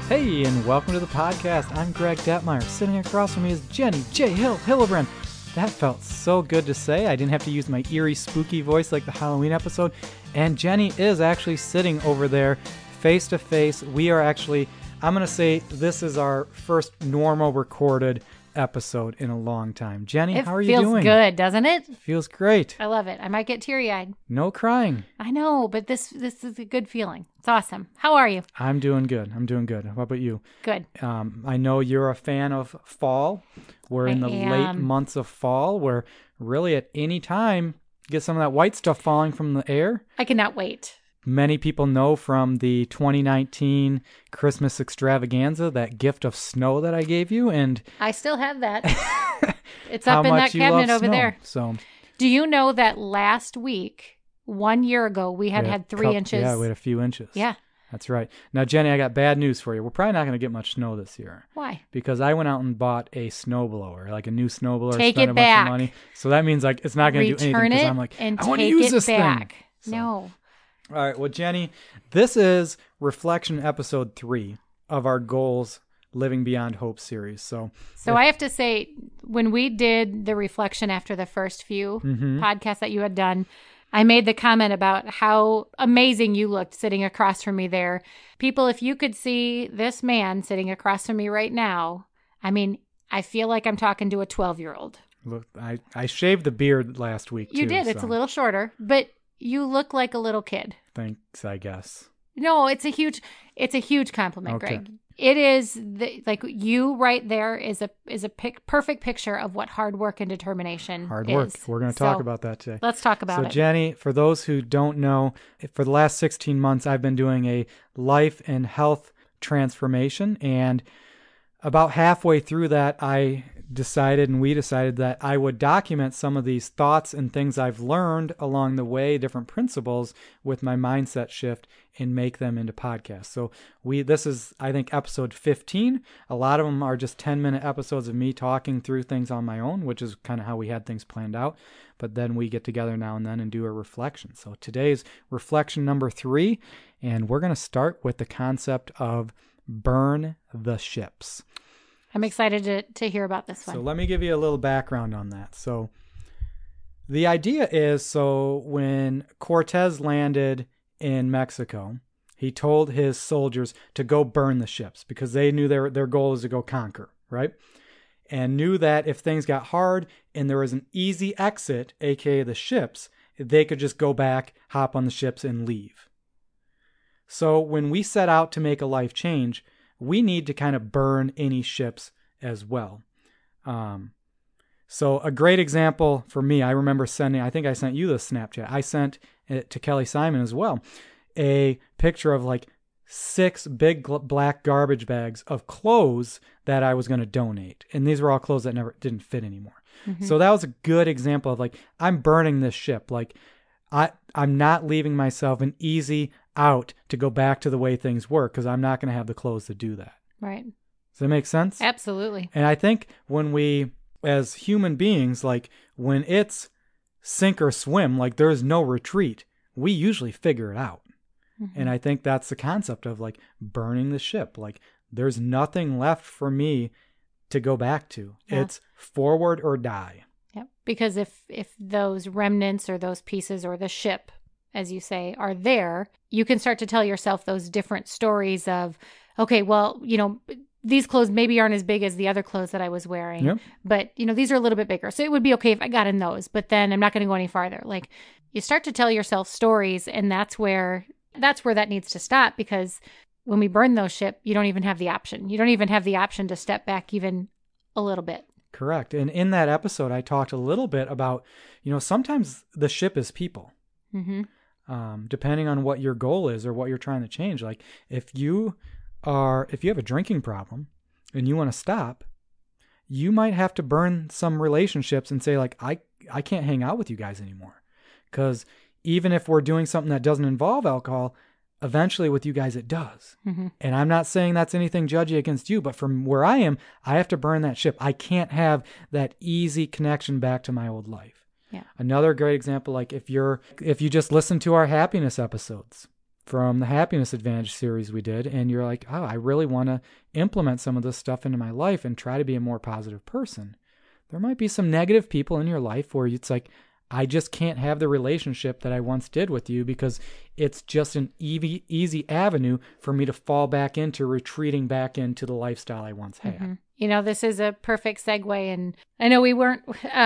Hey, and welcome to the podcast. I'm Greg Detmeyer. Sitting across from me is Jenny J. Hillebrand. That felt so good to say. I didn't have to use my eerie, spooky voice like the Halloween episode. And Jenny is actually sitting over there face to face. We are actually, I'm going to say this is our first normal recorded episode in a long time. Jenny, how are you doing? It feels good, doesn't it? Feels great. I love it. I might get teary-eyed. No crying. I know, but this is a good feeling. It's awesome. How are you? I'm doing good. How about you? Good. I know you're a fan of fall. We're in the late months of fall where really at any time get some of that white stuff falling from the air. I cannot wait. Many people know from the 2019 Christmas extravaganza, that gift of snow that I gave you, and I still have that. It's up in that cabinet over there. So, do you know that last week, 1 year ago, we had 3 inches? Yeah, we had a few inches. Yeah. That's right. Now, Jenny, I got bad news for you. We're probably not going to get much snow this year. Why? Because I went out and bought a snowblower, like a new snowblower. Take spent it a back. bunch of money. So that means like it's not going to do anything because I'm like, I want to use this thing. So. No. All right. Well, Jenny, this is Reflection Episode 3 of our Goals Living Beyond Hope series. So I have to say, when we did the reflection after the first few podcasts that you had done, I made the comment about how amazing you looked sitting across from me there. People, if you could see this man sitting across from me right now, I mean, I feel like I'm talking to a 12-year-old. Look, I shaved the beard last week, too. You did. It's a little shorter, but you look like a little kid. Thanks, I guess. No, it's a huge compliment, Okay. Greg. It is like you right there is a perfect picture of what hard work and determination Hard work. is. We're going to talk about that today. Let's talk about it. So, Jenny, for those who don't know, for the last 16 months, I've been doing a life and health transformation. And about halfway through that, we decided that I would document some of these thoughts and things I've learned along the way, different principles with my mindset shift, and make them into podcasts. So this is, I think, episode 15. A lot of them are just 10-minute episodes of me talking through things on my own, which is kind of how we had things planned out. But then we get together now and then and do a reflection. So today's reflection number 3, and we're going to start with the concept of burn the ships. I'm excited to hear about this one. So let me give you a little background on that. So the idea is, when Cortez landed in Mexico, he told his soldiers to go burn the ships because they knew their goal was to go conquer, right? And knew that if things got hard and there was an easy exit, aka the ships, they could just go back, hop on the ships, and leave. So when we set out to make a life change, we need to kind of burn any ships as well. So a great example for me, I remember I think I sent you this Snapchat. I sent it to Kelly Simon as well. A picture of like 6 big black garbage bags of clothes that I was going to donate. And these were all clothes that didn't fit anymore. Mm-hmm. So that was a good example of like, I'm burning this ship. Like I'm not leaving myself an easy out to go back to the way things were because I'm not going to have the clothes to do that. Right. Does that make sense? Absolutely. And I think when we, as human beings, like when it's sink or swim, like there's no retreat, we usually figure it out. Mm-hmm. And I think that's the concept of like burning the ship. Like there's nothing left for me to go back to. Yeah. It's forward or die. Yep. Because if those remnants or those pieces or the ship, as you say, are there, you can start to tell yourself those different stories of, okay, well, these clothes maybe aren't as big as the other clothes that I was wearing, yep. But, these are a little bit bigger. So it would be okay if I got in those, but then I'm not going to go any farther. Like you start to tell yourself stories, and that's where that needs to stop, because when we burn those ships, you don't even have the option. You don't even have the option to step back even a little bit. Correct. And in that episode, I talked a little bit about, sometimes the ship is people. Mm-hmm. Depending on what your goal is or what you're trying to change. Like if you have a drinking problem and you want to stop, you might have to burn some relationships and say like, I can't hang out with you guys anymore. Because even if we're doing something that doesn't involve alcohol, eventually with you guys, it does. Mm-hmm. And I'm not saying that's anything judgy against you, but from where I am, I have to burn that ship. I can't have that easy connection back to my old life. Yeah. Another great example, like if you just listen to our happiness episodes, from the Happiness Advantage series we did, and you're like, oh, I really want to implement some of this stuff into my life and try to be a more positive person. There might be some negative people in your life where it's like, I just can't have the relationship that I once did with you because it's just an easy avenue for me to fall back into retreating back into the lifestyle I once had. Mm-hmm. You know, this is a perfect segue. And I know we weren't,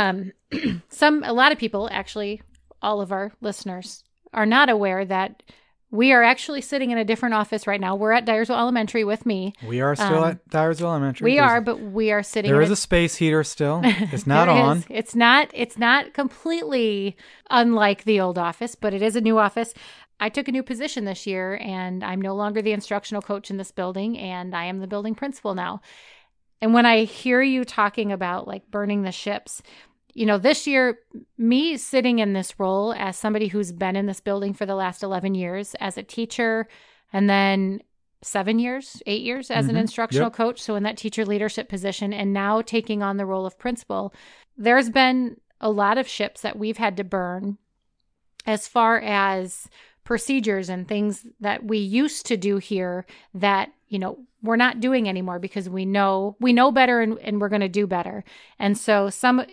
a lot of people, actually, all of our listeners are not aware that we are actually sitting in a different office right now. We're at Dyersville Elementary with me. We are still at Dyersville Elementary. But we are sitting. There is a space heater still. It's not on. It's not completely unlike the old office, but it is a new office. I took a new position this year, and I'm no longer the instructional coach in this building, and I am the building principal now. And when I hear you talking about like burning the ships, you know, this year, me sitting in this role as somebody who's been in this building for the last 11 years as a teacher, and then 8 years as an instructional coach. So in that teacher leadership position, and now taking on the role of principal, there's been a lot of ships that we've had to burn as far as procedures and things that we used to do here that, you know, we're not doing anymore because we know better and we're going to do better. And so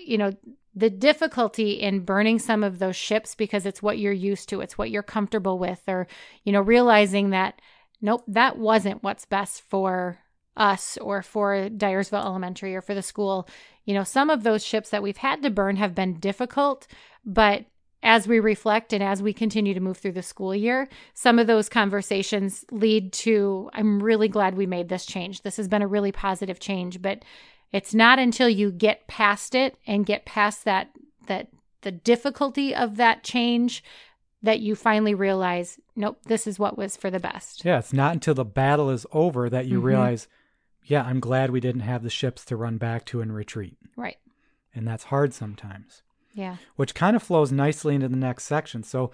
the difficulty in burning some of those ships because it's what you're used to, it's what you're comfortable with, or, you know, realizing that, nope, that wasn't what's best for us or for Dyersville Elementary or for the school. You know, some of those ships that we've had to burn have been difficult, but as we reflect and as we continue to move through the school year, some of those conversations lead to, I'm really glad we made this change. This has been a really positive change, but it's not until you get past it and get past that the difficulty of that change that you finally realize, nope, this is what was for the best. Yeah, it's not until the battle is over that you realize, yeah, I'm glad we didn't have the ships to run back to and retreat. Right. And that's hard sometimes. Yeah. Which kind of flows nicely into the next section. So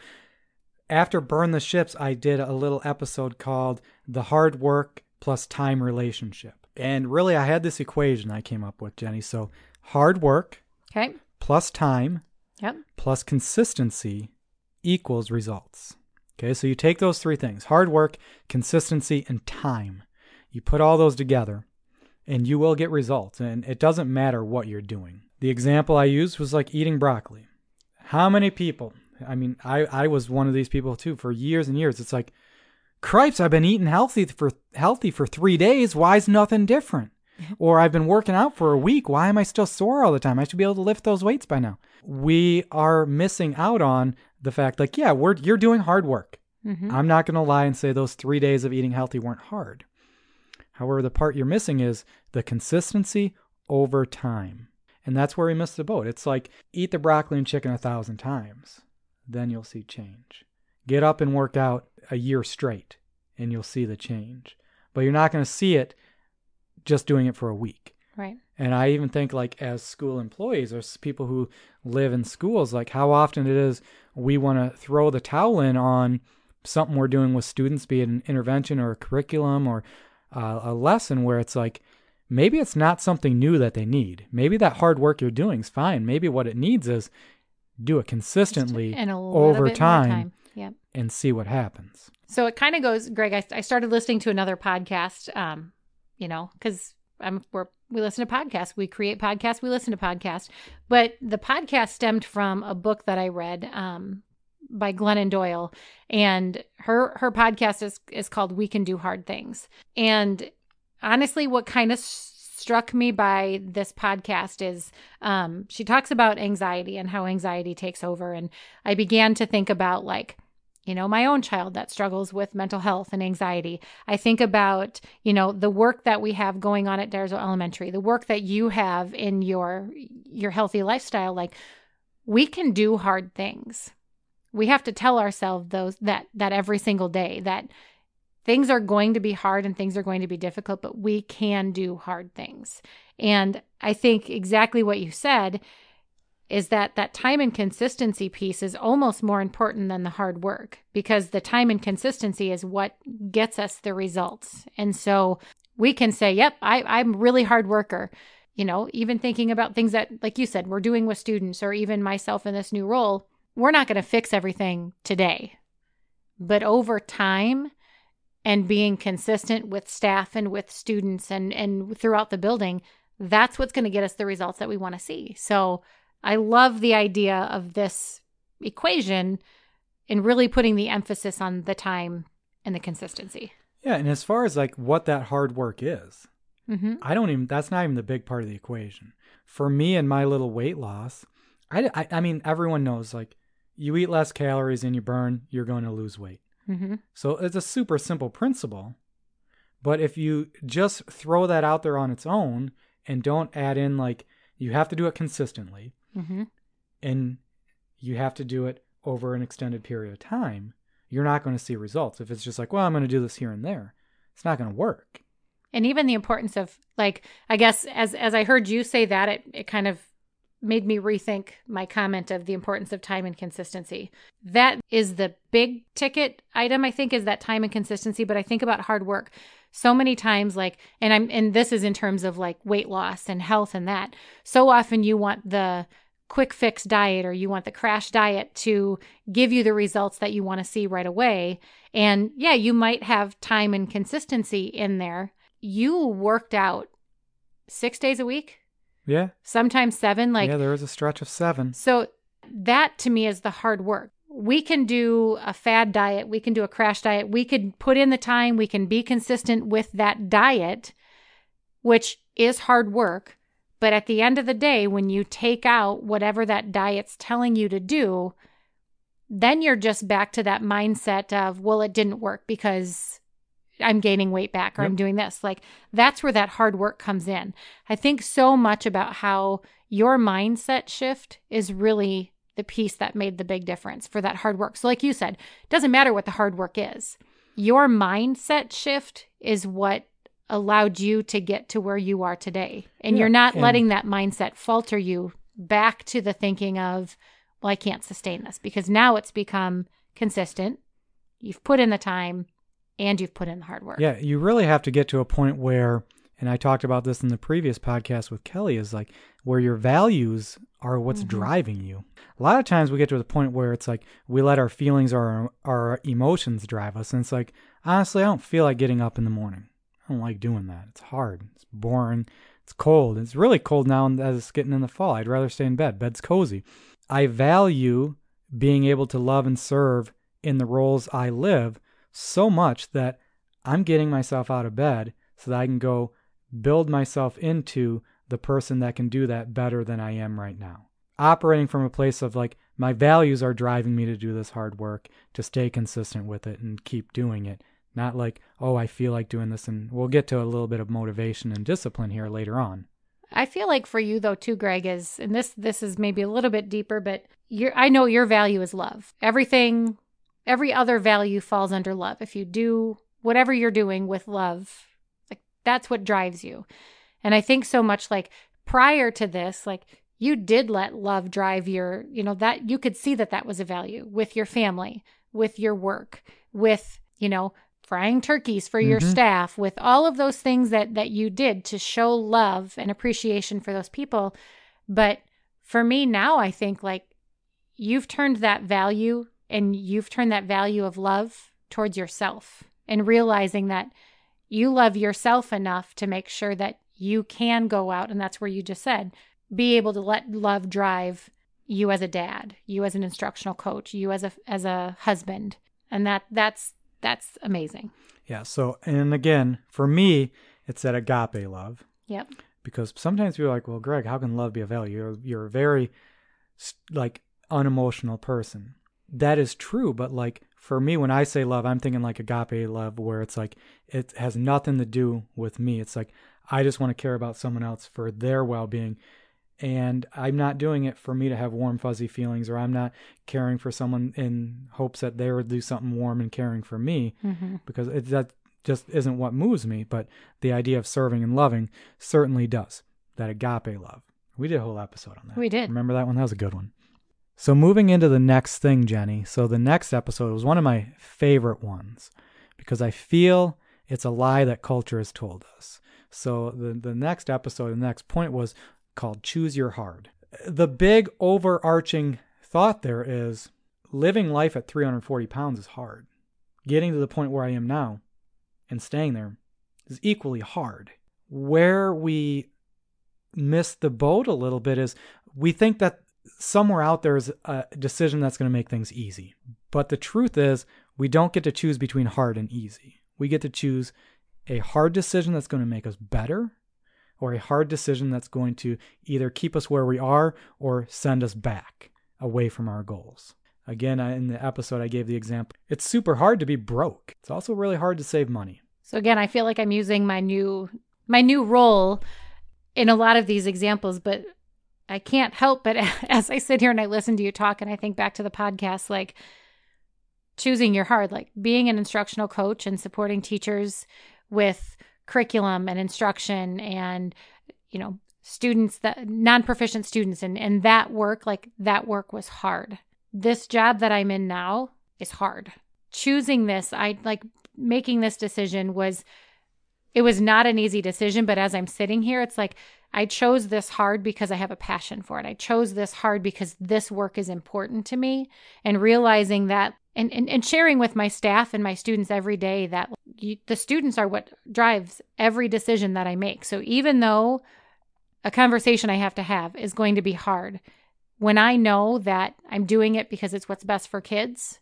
after Burn the Ships, I did a little episode called The Hard Work plus Time Relationship. And really, I had this equation I came up with, Jenny. So hard work plus time plus consistency equals results. Okay, so you take those three things, hard work, consistency, and time. You put all those together, and you will get results. And it doesn't matter what you're doing. The example I used was like eating broccoli. How many people, I mean, I was one of these people too for years and years. It's like, cripes, I've been eating healthy for 3 days. Why is nothing different? Or I've been working out for a week. Why am I still sore all the time? I should be able to lift those weights by now. We are missing out on the fact, like, yeah, you're doing hard work. I'm not going to lie and say those 3 days of eating healthy weren't hard. However, the part you're missing is the consistency over time. And that's where we missed the boat. It's like, eat the broccoli and chicken 1,000 times. Then you'll see change. Get up and work out a year straight, and you'll see the change. But you're not going to see it just doing it for a week. Right. And I even think, like, as school employees or people who live in schools, like how often it is we want to throw the towel in on something we're doing with students, be it an intervention or a curriculum or a lesson, where it's like, maybe it's not something new that they need. Maybe that hard work you're doing is fine. Maybe what it needs is do it consistently and over time. Yep. And see what happens. So it kind of goes, Greg, I started listening to another podcast, because we listen to podcasts. We create podcasts. We listen to podcasts. But the podcast stemmed from a book that I read by Glennon Doyle. And her podcast is called We Can Do Hard Things. And honestly, what kind of struck me by this podcast is she talks about anxiety and how anxiety takes over. And I began to think about, like, you know, my own child that struggles with mental health and anxiety. I think about, you know, the work that we have going on at Dyersville Elementary, the work that you have in your healthy lifestyle. Like, we can do hard things. We have to tell ourselves that every single day, that things are going to be hard and things are going to be difficult, but we can do hard things. And I think exactly what you said is that time and consistency piece is almost more important than the hard work, because the time and consistency is what gets us the results. And so we can say, yep, I'm a really hard worker. You know, even thinking about things that, like you said, we're doing with students, or even myself in this new role, we're not going to fix everything today. But over time and being consistent with staff and with students and throughout the building, that's what's going to get us the results that we want to see. So I love the idea of this equation and really putting the emphasis on the time and the consistency. Yeah, and as far as like what that hard work is, Mm-hmm. that's not even the big part of the equation. For me and my little weight loss, I mean, everyone knows like you eat less calories than you burn, you're going to lose weight. Mm-hmm. So it's a super simple principle. But if you just throw that out there on its own and don't add in like you have to do it consistently Mm-hmm. and you have to do it over an extended period of time, you're not going to see results. If it's just like, well, I'm going to do this here and there, it's not going to work. And even the importance of, like, I guess as I heard you say that, it kind of made me rethink my comment of the importance of time and consistency. That is the big ticket item, I think, is that time and consistency. But I think about hard work so many times, like, and this is in terms of like weight loss and health and that. So often you want the quick fix diet or you want the crash diet to give you the results that you want to see right away. And yeah, you might have time and consistency in there. You worked out 6 days a week, Yeah. sometimes 7. Like, Yeah, there was a stretch of 7. so that to me is the hard work. We can do a fad diet. We can do a crash diet. We could put in the time. We can be consistent with that diet, which is hard work. But at the end of the day, when you take out whatever that diet's telling you to do, then you're just back to that mindset of, well, it didn't work because I'm gaining weight back or I'm doing this. Like, that's where that hard work comes in. I think so much about how your mindset shift is really the piece that made the big difference for that hard work. So like you said, it doesn't matter what the hard work is. Your mindset shift is what allowed you to get to where you are today. And Yeah, you're not and- letting that mindset falter you back to the thinking of, well, I can't sustain this, because now it's become consistent. You've put in the time and you've put in the hard work. Yeah, you really have to get to a point where, and I talked about this in the previous podcast with Kelly, is like where your values are what's driving you. A lot of times we get to the point where it's like we let our feelings or our emotions drive us. And it's like, honestly, I don't feel like getting up in the morning. I don't like doing that. It's hard. It's boring. It's cold. It's really cold now as it's getting in the fall. I'd rather stay in bed. Bed's cozy. I value being able to love and serve in the roles I live so much that I'm getting myself out of bed so that I can go build myself into the person that can do that better than I am right now. Operating from a place of like, my values are driving me to do this hard work, to stay consistent with it and keep doing it. Not like, oh, I feel like doing this. And we'll get to a little bit of motivation and discipline here later on. I feel like for you though too, Greg, is, and this is maybe a little bit deeper, but I know your value is love. Every other value falls under love. If you do whatever you're doing with love, like that's what drives you. And I think so much like prior to this, like you did let love drive your, that you could see that was a value with your family, with your work, with, frying turkeys for your staff, with all of those things that you did to show love and appreciation for those people. But for me now, I think like you've turned that value of love towards yourself and realizing that you love yourself enough to make sure that you can go out. And that's where you just said, be able to let love drive you as a dad, you as an instructional coach, you as a husband. And that's amazing. Yeah. So, and again, for me, it's that agape love. Yep. Because sometimes people are like, well, Greg, how can love be a value? You're a very like unemotional person. That is true. But like for me, when I say love, I'm thinking like agape love, where it's like, it has nothing to do with me. It's like, I just want to care about someone else for their well-being. And I'm not doing it for me to have warm, fuzzy feelings, or I'm not caring for someone in hopes that they would do something warm and caring for me, because that just isn't what moves me. But the idea of serving and loving certainly does. That agape love. We did a whole episode on that. We did. Remember that one? That was a good one. So moving into the next thing, Jenny. So the next episode was one of my favorite ones because I feel it's a lie that culture has told us. So the next episode, the next point was called Choose Your Hard. The big overarching thought there is living life at 340 pounds is hard. getting to the point where I am now and staying there is equally hard. Where we miss the boat a little bit is we think that somewhere out there is a decision that's going to make things easy. But the truth is, we don't get to choose between hard and easy. We get to choose a hard decision that's going to make us better, or a hard decision that's going to either keep us where we are or send us back away from our goals. Again, in the episode, I gave the example. It's super hard to be broke. It's also really hard to save money. So again, I feel like I'm using my new role in a lot of these examples, but I can't help but as I sit here and I listen to you talk and I think back to the podcast, like choosing your hard, like being an instructional coach and supporting teachers with curriculum and instruction and, students, that non-proficient students and that work was hard. This job that I'm in now is hard. Choosing this, making this decision it was not an easy decision, but as I'm sitting here, it's like I chose this hard because I have a passion for it. I chose this hard because this work is important to me, and realizing that and sharing with my staff and my students every day that the students are what drives every decision that I make. So even though a conversation I have to have is going to be hard, when I know that I'm doing it because it's what's best for kids,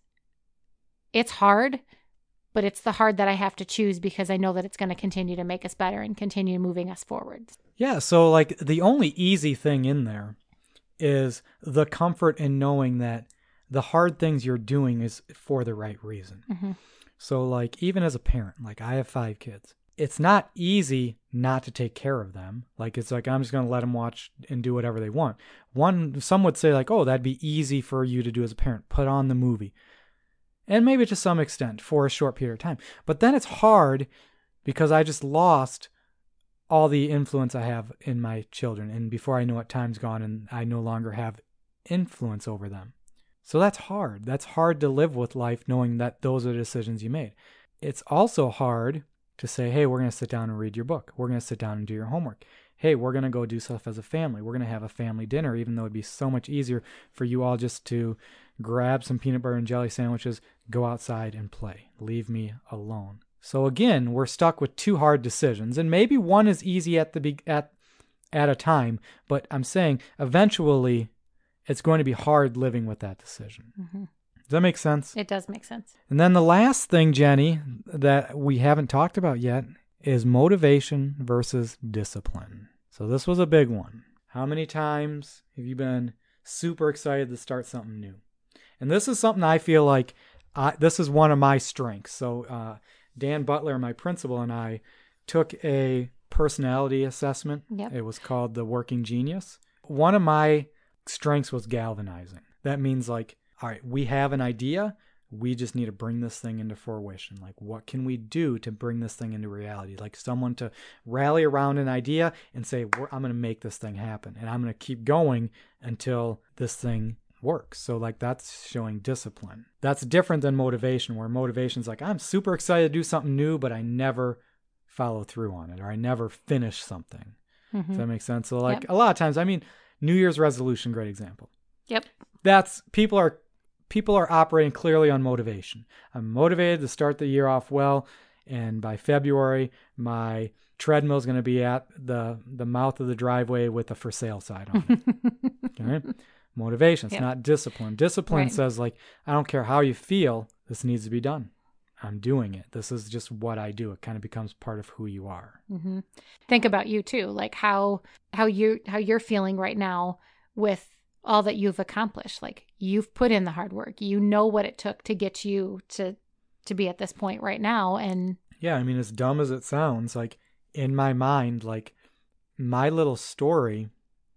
it's hard, but it's the hard that I have to choose because I know that it's going to continue to make us better and continue moving us forward. Yeah, so like the only easy thing in there is the comfort in knowing that the hard things you're doing is for the right reason. Mm-hmm. So like even as a parent, like I have 5 kids. It's not easy not to take care of them. Like it's like I'm just going to let them watch and do whatever they want. Some would say like, oh, that'd be easy for you to do as a parent. Put on the movie. And maybe to some extent for a short period of time. But then it's hard because I just lost all the influence I have in my children. And before I know it, time's gone and I no longer have influence over them. So that's hard. That's hard to live with life knowing that those are the decisions you made. It's also hard to say, hey, we're going to sit down and read your book. We're going to sit down and do your homework. Hey, we're going to go do stuff as a family. We're going to have a family dinner, even though it'd be so much easier for you all just to grab some peanut butter and jelly sandwiches, go outside and play. Leave me alone. So again, we're stuck with 2 hard decisions, and maybe one is easy at a time, but I'm saying eventually it's going to be hard living with that decision. Mm-hmm. Does that make sense? It does make sense. And then the last thing, Jenny, that we haven't talked about yet is motivation versus discipline. So this was a big one. How many times have you been super excited to start something new? And this is something I feel like this is one of my strengths. So Dan Butler, my principal, and I took a personality assessment. Yep. It was called the Working Genius. One of my strengths was galvanizing. That means like, all right, we have an idea. We just need to bring this thing into fruition. Like, what can we do to bring this thing into reality? Like someone to rally around an idea and say, I'm going to make this thing happen. And I'm going to keep going until this thing works. So like that's showing discipline. That's different than motivation, where motivation's like, I'm super excited to do something new, but I never follow through on it, or I never finish something. Mm-hmm. Does that make sense? So like a lot of times, I mean, New Year's resolution, great example. Yep. That's people are operating clearly on motivation. I'm motivated to start the year off well, and by February, my treadmill is going to be at the mouth of the driveway with a for sale sign on it. Okay? Motivation. It's not discipline. Discipline says like, I don't care how you feel, this needs to be done. I'm doing it. This is just what I do. It kind of becomes part of who you are. Mm-hmm. Think about you too, like how you're feeling right now with all that you've accomplished. Like you've put in the hard work. You know what it took to get you to be at this point right now. And yeah, I mean, as dumb as it sounds, like in my mind, like my little story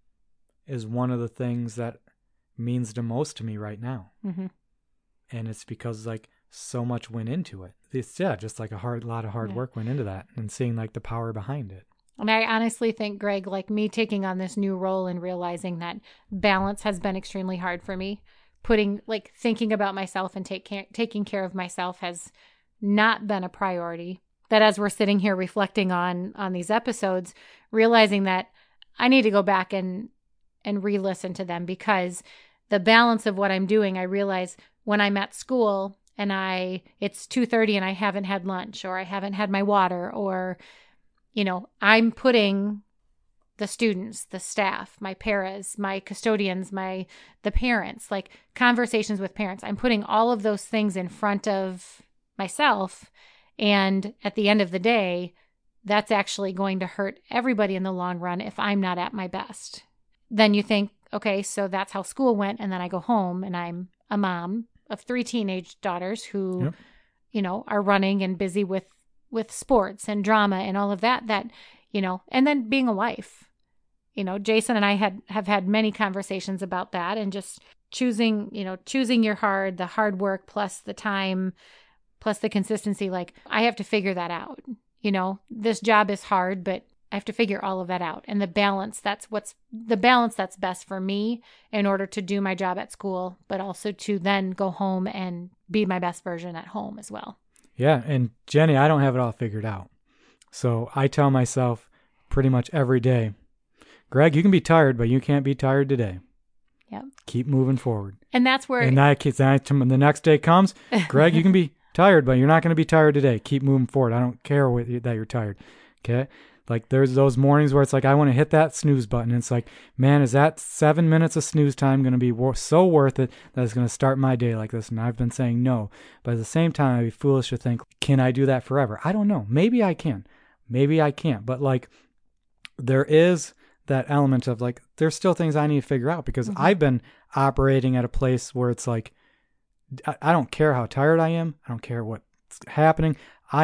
is one of the things that means the most to me right now. Mm-hmm. And it's because like so much went into it. It's just like a lot of hard work went into that, and seeing like the power behind it. And I honestly think, Greg, like me taking on this new role and realizing that balance has been extremely hard for me. Thinking about myself and taking care of myself has not been a priority. That as we're sitting here reflecting on these episodes, realizing that I need to go back and re-listen to them, because the balance of what I'm doing, I realize when I'm at school, and it's 2:30 and I haven't had lunch, or I haven't had my water, or, I'm putting the students, the staff, my paras, my custodians, the parents, like conversations with parents. I'm putting all of those things in front of myself. And at the end of the day, that's actually going to hurt everybody in the long run if I'm not at my best. Then you think, okay, so that's how school went. And then I go home and I'm a mom of 3 teenage daughters who, are running and busy with sports and drama and all of that, and then being a wife. Jason and I have had many conversations about that, and just choosing the hard work plus the time, plus the consistency. Like, I have to figure that out. This job is hard, but I have to figure all of that out. And the balance that's best for me in order to do my job at school, but also to then go home and be my best version at home as well. Yeah. And Jenny, I don't have it all figured out. So I tell myself pretty much every day, Greg, you can be tired, but you can't be tired today. Yep. Keep moving forward. And that's where... And the next day comes, Greg, you can be tired, but you're not going to be tired today. Keep moving forward. I don't care that you're tired. Okay? Like, there's those mornings where it's like, I want to hit that snooze button. And it's like, man, is that 7 minutes of snooze time going to be so worth it that it's going to start my day like this? And I've been saying no. But at the same time, I'd be foolish to think, can I do that forever? I don't know. Maybe I can. Maybe I can't. But like, there is that element of like, there's still things I need to figure out, because I've been operating at a place where it's like, I don't care how tired I am. I don't care what's happening.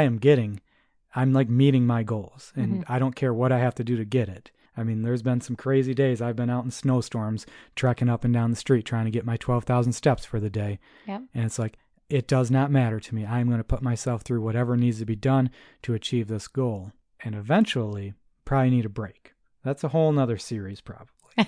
I'm like meeting my goals, and I don't care what I have to do to get it. I mean, there's been some crazy days. I've been out in snowstorms, trekking up and down the street, trying to get my 12,000 steps for the day. Yep. And it's like, it does not matter to me. I'm going to put myself through whatever needs to be done to achieve this goal. And eventually, probably need a break. That's a whole nother series, probably.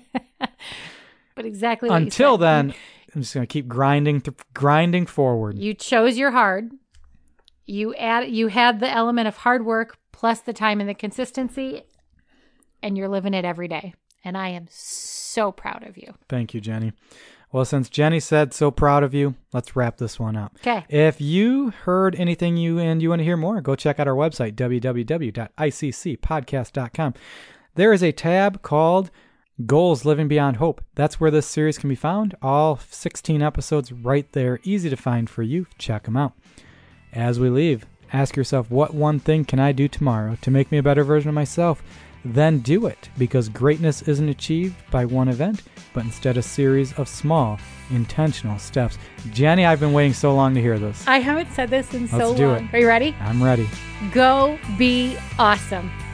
But exactly what Until you said. then, I'm just going to keep grinding forward. You chose your hard. You had the element of hard work plus the time and the consistency, and you're living it every day. And I am so proud of you. Thank you, Jenny. Well, since Jenny said so proud of you, let's wrap this one up. Okay. If you heard anything you want to hear more, go check out our website, www.iccpodcast.com. There is a tab called Goals Living Beyond Hope. That's where this series can be found. All 16 episodes right there. Easy to find for you. Check them out. As we leave, ask yourself, what one thing can I do tomorrow to make me a better version of myself? Then do it, because greatness isn't achieved by one event, but instead a series of small, intentional steps. Jenny, I've been waiting so long to hear this. I haven't said this in so long. Let's do it. Are you ready? I'm ready. Go be awesome.